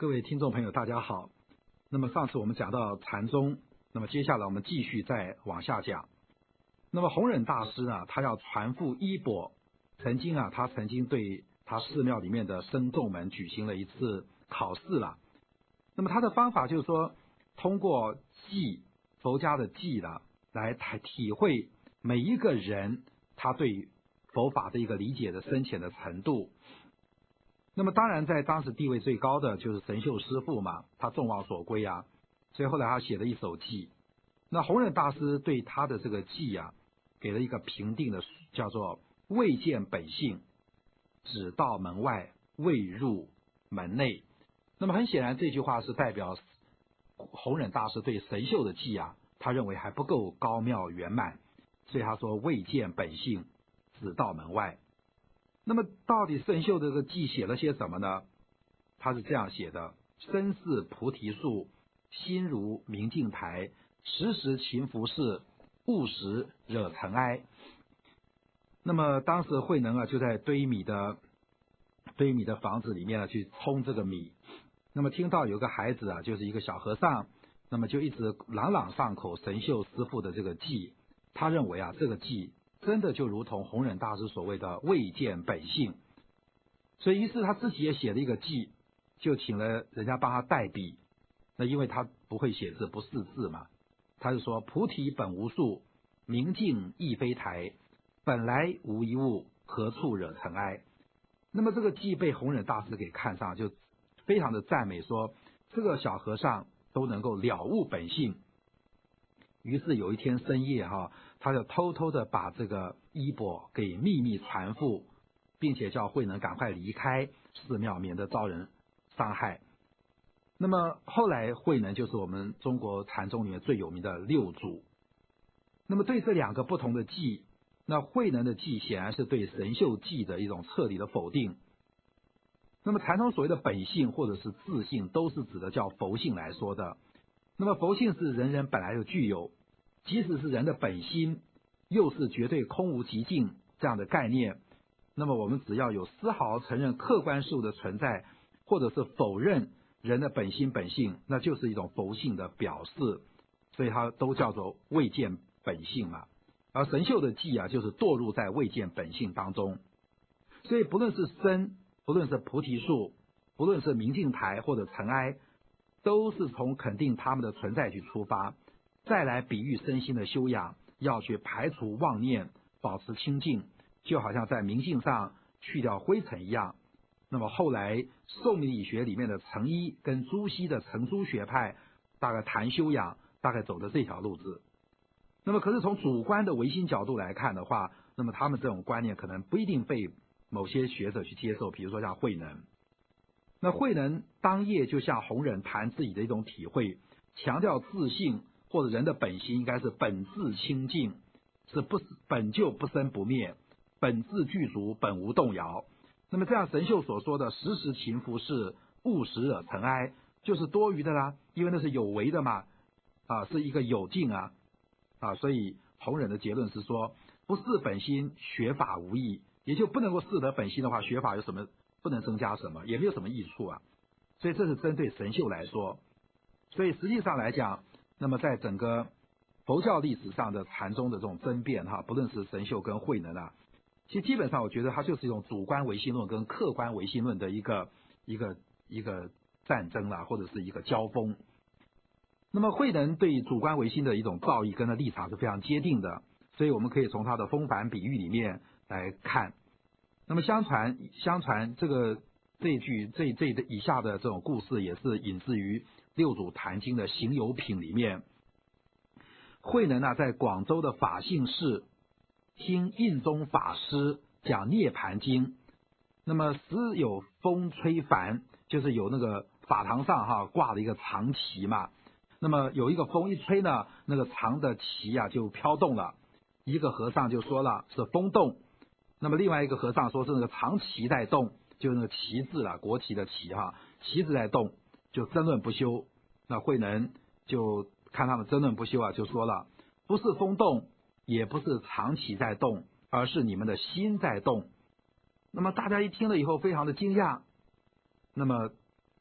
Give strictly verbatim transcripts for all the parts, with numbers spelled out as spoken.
各位听众朋友大家好。那么上次我们讲到禅宗，那么接下来我们继续再往下讲。那么弘忍大师啊，他要传付衣钵，曾经啊他曾经对他寺庙里面的僧众们举行了一次考试了。那么他的方法就是说，通过记佛家的记了来体会每一个人他对佛法的一个理解的深浅的程度。那么当然在当时地位最高的就是神秀师父嘛，他众望所归啊，所以后来他写了一首偈。那弘忍大师对他的这个偈啊，给了一个评定的，叫做未见本性，只到门外，未入门内。那么很显然这句话是代表弘忍大师对神秀的偈啊，他认为还不够高妙圆满，所以他说未见本性，只到门外。那么到底神秀这个偈写了些什么呢？他是这样写的：身似菩提树，心如明镜台，时时勤拂拭，勿使惹尘埃。那么当时慧能啊就在堆米的堆米的房子里面啊去冲这个米。那么听到有个孩子啊，就是一个小和尚，那么就一直朗朗上口神秀师父的这个偈。他认为啊这个偈真的就如同弘忍大师所谓的未见本性，所以于是他自己也写了一个偈，就请了人家帮他代笔。那因为他不会写字，不识字嘛，他就说菩提本无树，明镜亦非台，本来无一物，何处惹尘埃。那么这个偈被弘忍大师给看上，就非常的赞美，说这个小和尚都能够了悟本性。于是有一天深夜哈，他就偷偷的把这个衣钵给秘密传付，并且叫慧能赶快离开寺庙，免得遭人伤害。那么后来慧能就是我们中国禅宗里面最有名的六祖。那么对这两个不同的偈，那慧能的偈显然是对神秀偈的一种彻底的否定。那么禅宗所谓的本性或者是自性，都是指的叫佛性来说的。那么佛性是人人本来就具有，即使是人的本心，又是绝对空无极尽这样的概念。那么我们只要有丝毫承认客观事物的存在，或者是否认人的本心本性，那就是一种佛性的表示，所以它都叫做未见本性嘛。而神秀的偈啊，就是堕入在未见本性当中。所以不论是身，不论是菩提树，不论是明镜台或者尘埃，都是从肯定他们的存在去出发，再来比喻身心的修养，要去排除妄念，保持清净，就好像在明镜上去掉灰尘一样。那么后来宋明理学里面的程一跟朱熹的程朱学派，大概谈修养，大概走的这条路子。那么可是从主观的唯心角度来看的话，那么他们这种观念可能不一定被某些学者去接受，比如说像慧能。那慧能当夜就向弘忍谈自己的一种体会，强调自性或者人的本心应该是本自清净，是不本就不生不灭，本自具足，本无动摇。那么这样神秀所说的时时勤拂拭，勿使惹尘埃，就是多余的啦，因为那是有为的嘛，啊，是一个有境啊，啊，所以弘忍的结论是说，不是本心，学法无益，也就不能够识得本心的话，学法有什么不能增加什么，也没有什么益处啊。所以这是针对神秀来说。所以实际上来讲，那么在整个佛教历史上的禅宗的这种争辩哈，不论是神秀跟慧能啊，其实基本上我觉得它就是一种主观唯心论跟客观唯心论的一个一个一个战争啦，或者是一个交锋。那么慧能对主观唯心的一种造诣跟他立场是非常接近的，所以我们可以从他的风帆比喻里面来看。那么相传相传这个这一句这这以下的这种故事也是引自于六祖坛经的行有品里面。慧能啊在广州的法性寺听印宗法师讲涅盘经，那么时有风吹帆，就是有那个法堂上哈挂了一个长旗嘛，那么有一个风一吹呢，那个长的旗啊就飘动了，一个和尚就说了是风动，那么另外一个和尚说是那个长旗在动，就是那个旗帜啦，国旗的旗哈，旗子在动，就争论不休。那慧能就看他们争论不休啊，就说了，不是风动，也不是长旗在动，而是你们的心在动。那么大家一听了以后非常的惊讶，那么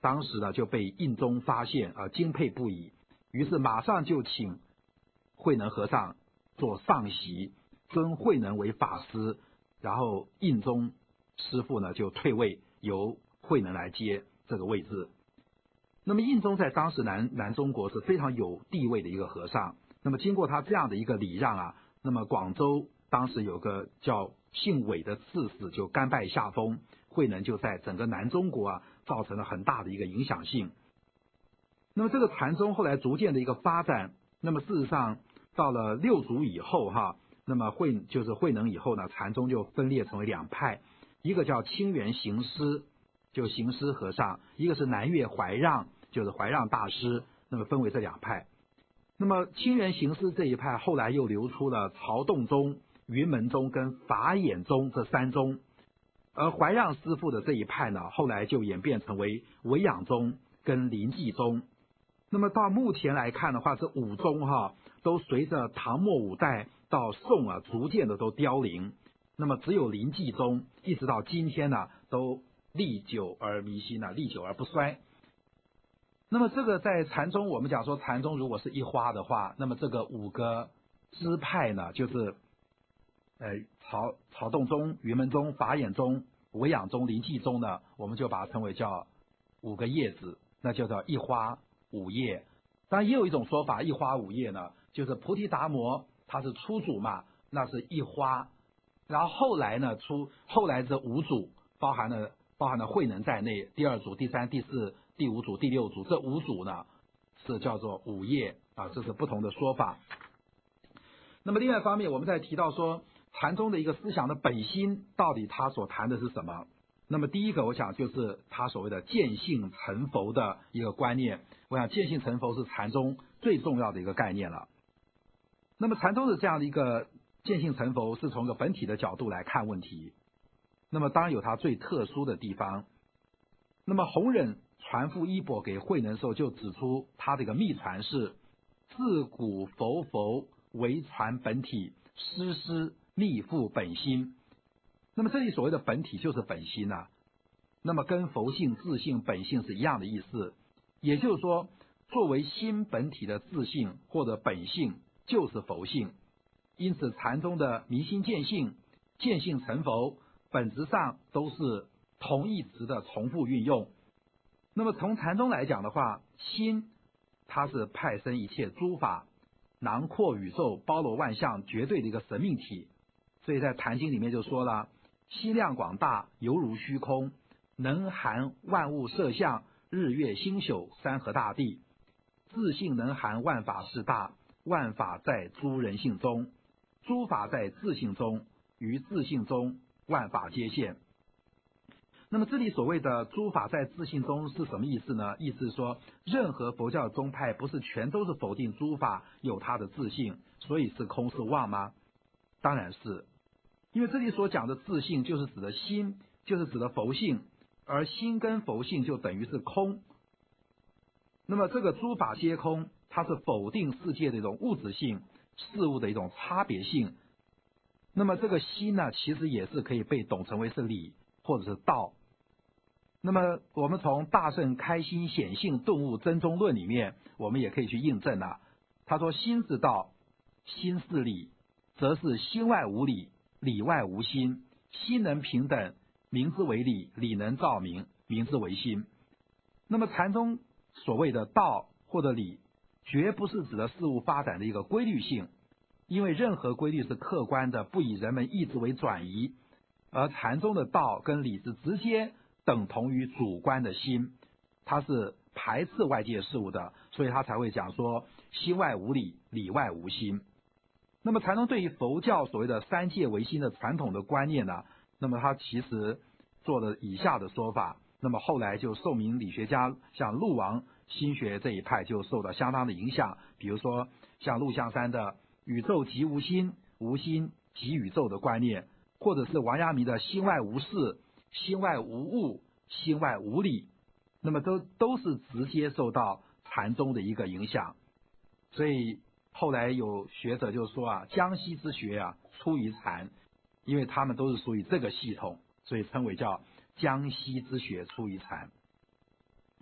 当时呢就被印宗发现啊，惊佩不已，于是马上就请慧能和尚做上席，尊慧能为法师，然后印宗师父呢就退位，由慧能来接这个位置。那么印宗在当时南南中国是非常有地位的一个和尚。那么经过他这样的一个礼让啊，那么广州当时有个叫姓韦的刺史就甘拜下风，慧能就在整个南中国啊造成了很大的一个影响性。那么这个禅宗后来逐渐的一个发展，那么事实上到了六祖以后哈，那么慧就是慧能以后呢，禅宗就分裂成为两派，一个叫清源行师，就行师和尚，一个是南岳怀让，就是怀让大师，那么分为这两派。那么清源行师这一派后来又流出了曹洞宗、云门宗跟法眼宗这三宗，而怀让师父的这一派呢，后来就演变成为维养宗跟临济宗。那么到目前来看的话，这五宗哈都随着唐末五代到宋啊，逐渐的都凋零。那么只有临济宗一直到今天呢，都历久而弥新啊，历久而不衰。那么这个在禅宗，我们讲说禅宗如果是一花的话，那么这个五个支派呢，就是呃曹曹洞宗、云门宗、法眼宗、维养宗、临济宗呢，我们就把它称为叫五个叶子，那就叫一花五叶。当然也有一种说法，一花五叶呢，就是菩提达摩他是初祖嘛，那是一花，然后后来呢出后来这五祖包含了包含了慧能在内，第二组、第三、第四、第五组、第六组，这五组呢是叫做五叶啊，这是不同的说法。那么另外一方面，我们在提到说禅宗的一个思想的本心，到底他所谈的是什么？那么第一个，我想就是他所谓的见性成佛的一个观念。我想见性成佛是禅宗最重要的一个概念了。那么禅宗的这样的一个见性成佛，是从一个本体的角度来看问题。那么当然有它最特殊的地方。那么弘忍传付衣钵给慧能的时候，就指出他这个秘传是自古佛佛为传本体，师师密付本心。那么这里所谓的本体就是本心啊，那么跟佛性、自性、本性是一样的意思。也就是说，作为心本体的自性或者本性就是佛性。因此禅宗的明心见性、见性成佛，本质上都是同义词的重复运用。那么从禅宗来讲的话，心它是派生一切诸法，囊括宇宙，包罗万象，绝对的一个神命体。所以在坛经里面就说了，心量广大，犹如虚空，能含万物色相，日月星宿，山河大地。自性能含万法事大，万法在诸人性中，诸法在自性中，于自性中万法皆现。那么这里所谓的诸法在自性中是什么意思呢？意思是说，任何佛教宗派不是全都是否定诸法有它的自性，所以是空是妄吗？当然是，因为这里所讲的自性就是指的心，就是指的佛性，而心跟佛性就等于是空。那么这个诸法皆空，它是否定世界的一种物质性，事物的一种差别性。那么这个心呢，其实也是可以被懂成为是理或者是道。那么我们从大圣开心显性顿悟真宗论里面，我们也可以去印证啊。他说心是道，心是理，则是心外无理，理外无心。心能平等，名之为理；理能照明，名之为心。那么禅宗所谓的道或者理，绝不是指的事物发展的一个规律性，因为任何规律是客观的，不以人们意志为转移。而禅宗的道跟理是直接等同于主观的心，它是排斥外界事物的，所以他才会讲说心外无理，理外无心。那么禅宗对于佛教所谓的三界唯心的传统的观念呢，那么他其实做了以下的说法。那么后来就宋明理学家像陆王心学这一派就受到相当的影响，比如说像陆象山的宇宙即无心，无心即宇宙的观念，或者是王阳明的心外无事，心外无物，心外无理，那么都都是直接受到禅宗的一个影响。所以后来有学者就说啊，江西之学啊出于禅，因为他们都是属于这个系统，所以称为叫江西之学出于禅。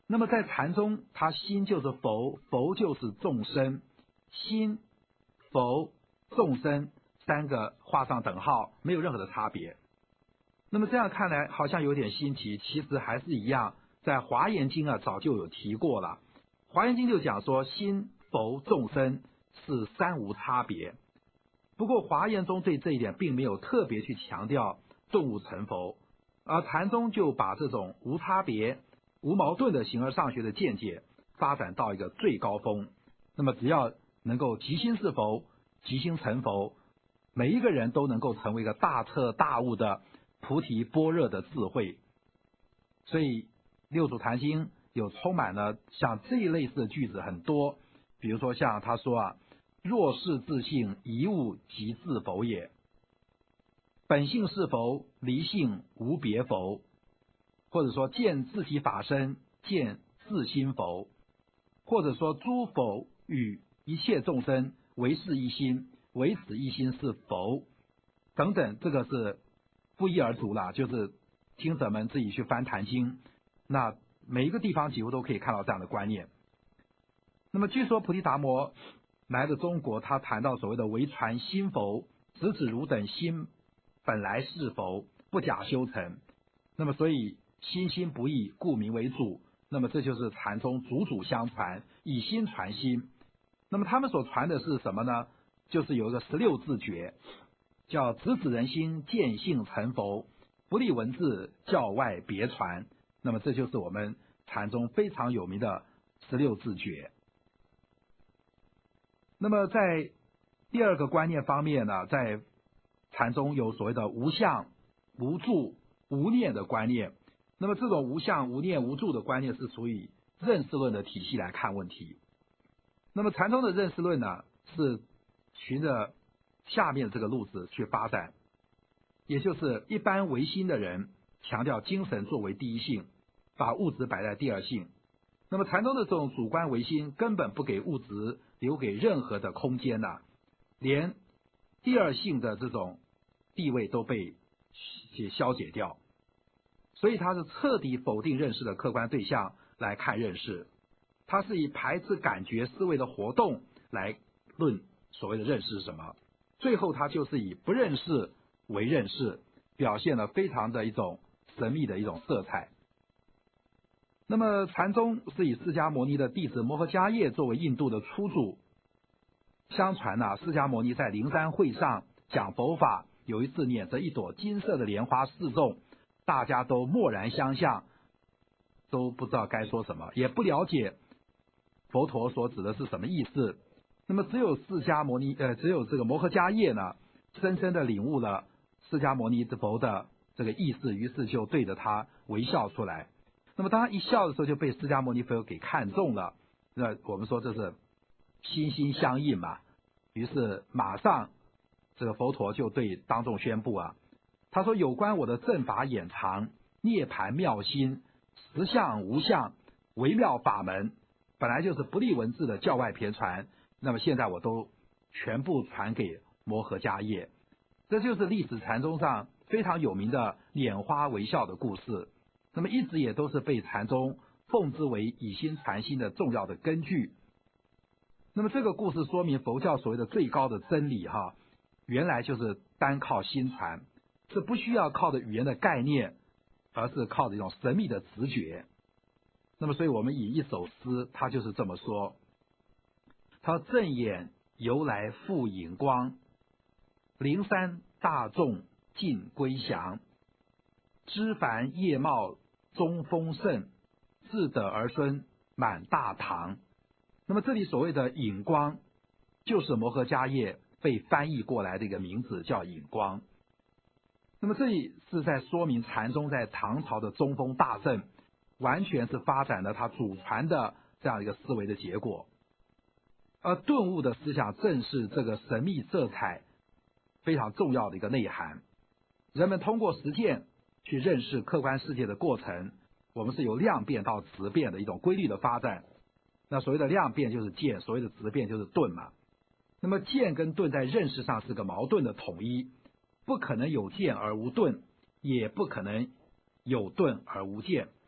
那么在禅中，它心就是佛，佛就是众生，心、佛、众生三个画上等号，没有任何的差别。那么这样看来好像有点新奇，其实还是一样，在华严经啊早就有提过了。华严经就讲说心、佛、众生是三无差别。不过华严中对这一点并没有特别去强调顿悟成佛，而禅宗就把这种无差别、无矛盾的形而上学的见解发展到一个最高峰。那么只要能够即心是佛，即心成佛，每一个人都能够成为一个大彻大悟的菩提般若的智慧。所以六祖坛经有充满了像这一类似的句子很多，比如说像他说啊，若是自性一物即自否也，本性是佛，离性无别佛，或者说见自体法身，见自心佛，或者说诸佛与一切众生唯是一心，唯此一心是佛等等，这个是不一而足了，就是听者们自己去翻坛经，那每一个地方几乎都可以看到这样的观念。那么据说菩提达摩来的中国，他谈到所谓的唯传心佛，直指汝等心本来是佛，不假修成。那么所以心心不异，故名为主。那么这就是禅宗祖祖相传，以心传心。那么他们所传的是什么呢？就是有一个十六字诀，叫直指人心，见性成佛，不立文字，教外别传。那么这就是我们禅宗非常有名的十六字诀。那么在第二个观念方面呢，在禅中有所谓的无相、无住、无念的观念。那么这种无相、无念、无住的观念是属于认识论的体系来看问题。那么禅宗的认识论呢，是循着下面这个路子去发展，也就是一般唯心的人强调精神作为第一性，把物质摆在第二性。那么禅宗的这种主观唯心根本不给物质留给任何的空间呐、啊，连第二性的这种地位都被消解掉，所以他是彻底否定认识的客观对象来看认识，他是以排斥感觉思维的活动来论所谓的认识是什么，最后他就是以不认识为认识，表现了非常的一种神秘的一种色彩。那么禅宗是以释迦牟尼的弟子摩诃迦叶作为印度的初祖。相传啊，释迦牟尼在灵山会上讲佛法，有一次捻着一朵金色的莲花示众，大家都默然相向，都不知道该说什么，也不了解佛陀所指的是什么意思。那么只有释迦牟尼呃，只有这个摩诃迦叶呢，深深的领悟了释迦牟尼佛的这个意思，于是就对着他微笑出来。那么当他一笑的时候，就被释迦牟尼佛给看中了。那我们说这是心心相印嘛。于是马上这个佛陀就对当众宣布啊，他说有关我的正法眼藏、涅盘妙心、实相无相、微妙法门，本来就是不立文字的教外偏传，那么现在我都全部传给摩诃迦叶。这就是历史禅宗上非常有名的拈花微笑的故事。那么一直也都是被禅宗奉之为以心传心的重要的根据。那么这个故事说明佛教所谓的最高的真理哈，原来就是单靠心传，是不需要靠的语言的概念，而是靠着一种神秘的直觉。那么所以我们以一首诗，他就是这么说，他正眼由来复引光，灵山大众尽归降，枝繁叶茂中丰盛，自得儿孙满大堂。那么这里所谓的引光，就是摩诃迦叶被翻译过来的一个名字，叫引光。那么这里是在说明禅宗在唐朝的中锋大盛，完全是发展了他祖传的这样一个思维的结果。而顿悟的思想正是这个神秘色彩非常重要的一个内涵。人们通过实践去认识客观世界的过程，我们是由量变到质变的一种规律的发展。那所谓的量变就是见，所谓的质变就是顿嘛。那么见跟顿在认识上是个矛盾的统一，不可能有见而无顿，也不可能有顿而无见。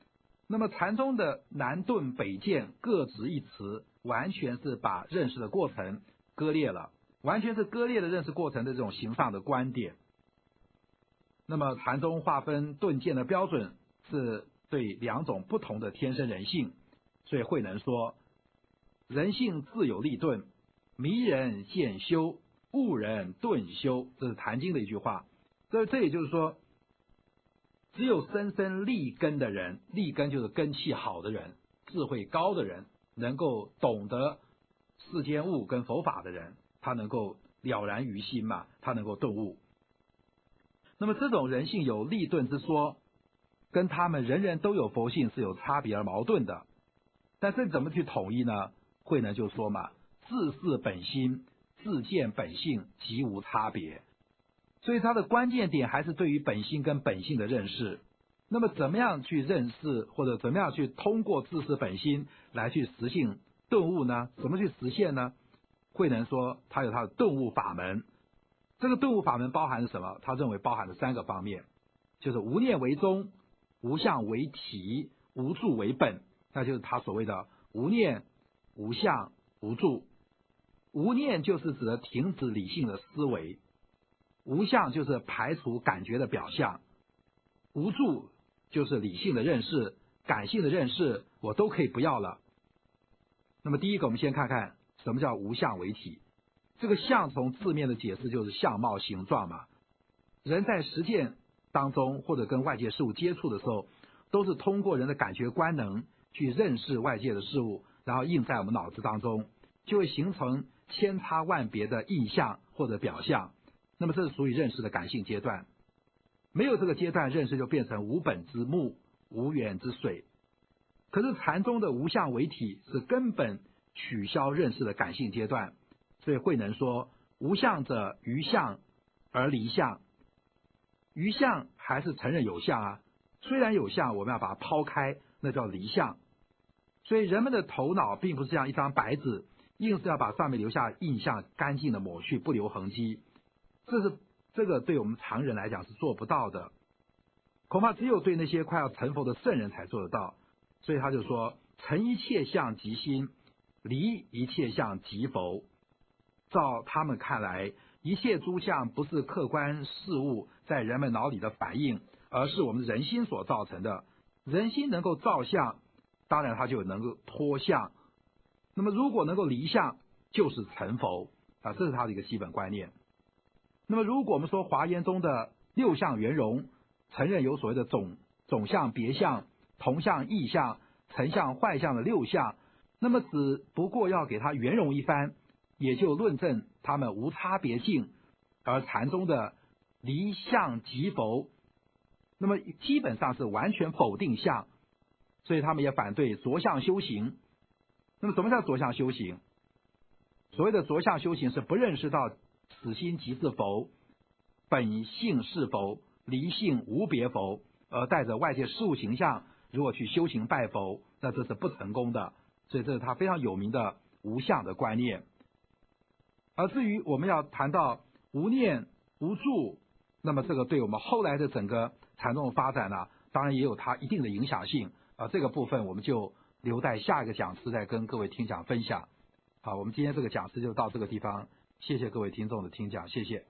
那么禅宗的南顿北渐各执一词，完全是把认识的过程割裂了，完全是割裂的认识过程的这种形上的观点。那么禅宗划分顿渐的标准是对两种不同的天生人性，所以慧能说，人性自有立顿，迷人渐修，悟人顿修，这是坛经的一句话。这这也就是说，只有深深立根的人，立根就是根气好的人，智慧高的人，能够懂得世间物跟佛法的人，他能够了然于心嘛，他能够顿悟。那么这种人性有立顿之说，跟他们人人都有佛性是有差别而矛盾的。但这怎么去统一呢？慧能就说嘛，自是本心，自见本性，即无差别。所以它的关键点还是对于本心跟本性的认识。那么怎么样去认识，或者怎么样去通过自是本心来去实性顿悟呢？怎么去实现呢？慧能说他有他的顿悟法门。这个顿悟法门包含什么？他认为包含了三个方面，就是无念为宗，无相为体，无住为本。那就是他所谓的无念、无相、无住。无念就是指的停止理性的思维，无相就是排除感觉的表象，无住就是理性的认识，感性的认识我都可以不要了。那么第一个，我们先看看什么叫无相为体。这个相从字面的解释就是相貌形状嘛。人在实践当中或者跟外界事物接触的时候，都是通过人的感觉官能去认识外界的事物，然后印在我们脑子当中，就会形成千差万别的印象或者表象。那么这是属于认识的感性阶段。没有这个阶段，认识就变成无本之木，无源之水。可是禅宗的无相为体是根本取消认识的感性阶段。所以慧能说，无相者于相而离相。于相还是承认有相啊，虽然有相，我们要把它抛开，那叫离相。所以人们的头脑并不是像一张白纸，硬是要把上面留下印象干净的抹去，不留痕迹。这是这个对我们常人来讲是做不到的，恐怕只有对那些快要成佛的圣人才做得到。所以他就说，成一切相即心，离一切相即佛。照他们看来，一切诸相不是客观事物在人们脑里的反应，而是我们人心所造成的。人心能够造相，当然它就能够脱相。那么如果能够离相，就是成佛啊，这是他的一个基本观念。那么如果我们说华严宗的六相圆融，承认有所谓的总总相、别相、同相、异相、成相、坏相的六相，那么只不过要给它圆融一番，也就论证他们无差别性。而禅宗的离相即佛，那么基本上是完全否定相，所以他们也反对着相修行。那么什么叫着相修行？所谓的着相修行是不认识到此心即是佛，本性是佛，离性无别佛，而带着外界事物形象如果去修行拜佛，那这是不成功的。所以这是他非常有名的无相的观念。而至于我们要谈到无念无住，那么这个对我们后来的整个禅宗的发展呢，当然也有它一定的影响性。啊，这个部分我们就留待下一个讲师再跟各位听讲分享。好，我们今天这个讲师就到这个地方，谢谢各位听众的听讲，谢谢。